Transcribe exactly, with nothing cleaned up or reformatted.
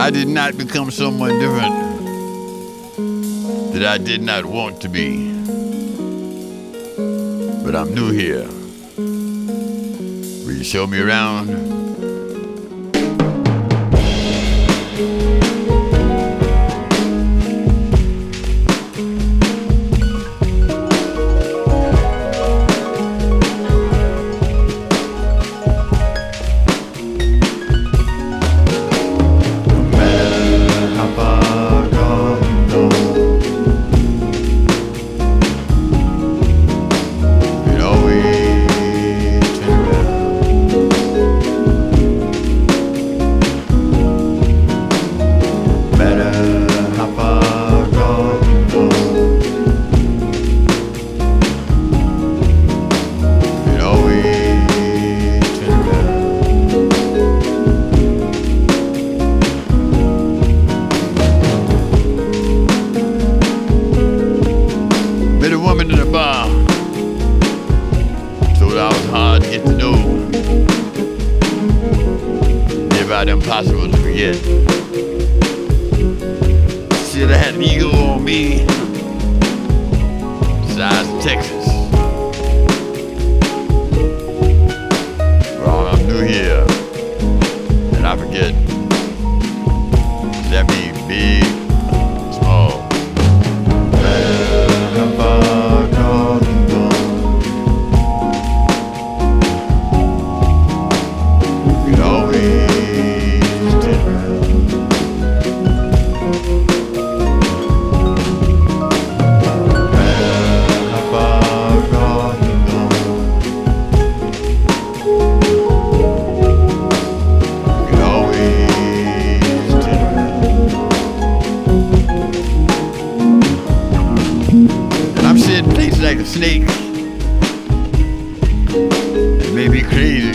I did not become someone different that I did not want to be. But I'm new here. Will you show me around? Met a woman in a bar, told I was hard to get to know, never out impossible to forget. Said I had an ego on me, size of Texas. Wrong, I'm new here, and I forget. Does that mean big, small? I'm sitting places like a snake. It made me crazy.